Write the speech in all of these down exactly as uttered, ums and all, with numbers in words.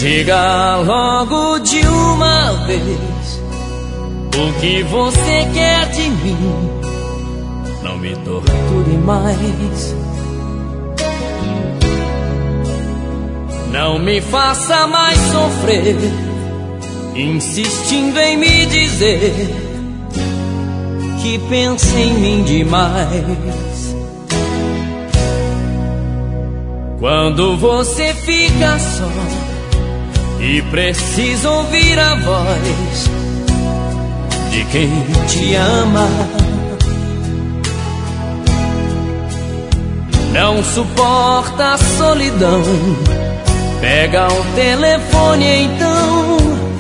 Diga logo de uma vez o que você quer de mim. Não me torture mais. Não me faça mais sofrer, insistindo em me dizer que pensa em mim demais. Quando você fica só e precisa ouvir a voz de quem te ama, não suporta a solidão, pega o telefone então,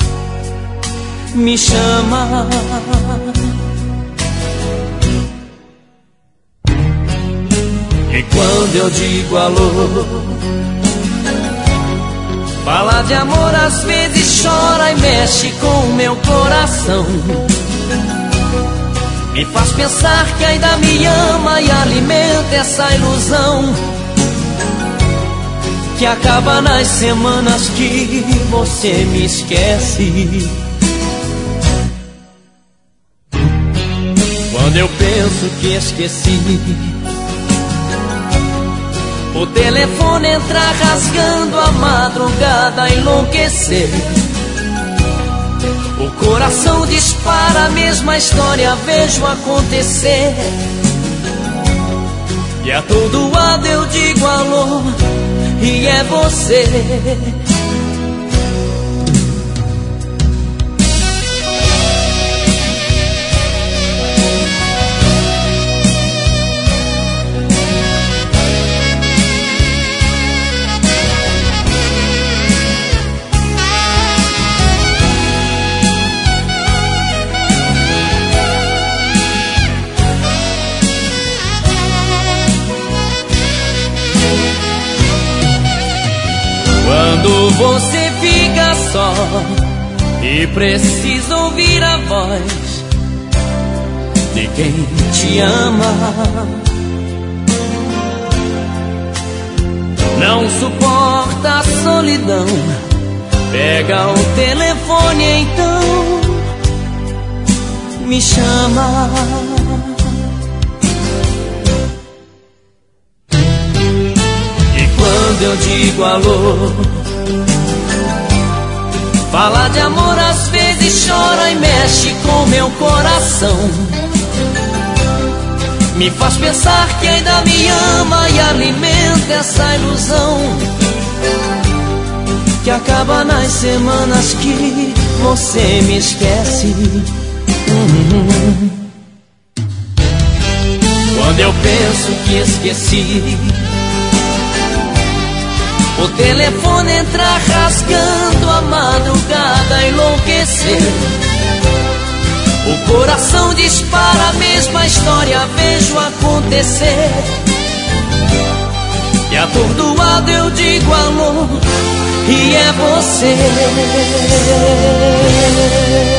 me chama. E quando eu digo alô, fala de amor, às vezes chora e mexe com o meu coração. Me faz pensar que ainda me ama e alimenta essa ilusão que acaba nas semanas que você me esquece. Quando eu penso que esqueci, o telefone entra rasgando a madrugada a enlouquecer. O coração dispara a mesma história, vejo acontecer. E a todo lado eu digo alô, e é você. Quando você fica só e precisa ouvir a voz de quem te ama, não suporta a solidão, pega o telefone então, me chama. E quando eu digo alô, fala de amor, às vezes chora e mexe com meu coração. Me faz pensar que ainda me ama e alimenta essa ilusão que acaba nas semanas que você me esquece. Uhum. Quando eu penso que esqueci, o telefone entra rasgando a madrugada a enlouquecer. O coração dispara a mesma história, vejo acontecer. E atordoado eu digo alô, e é você.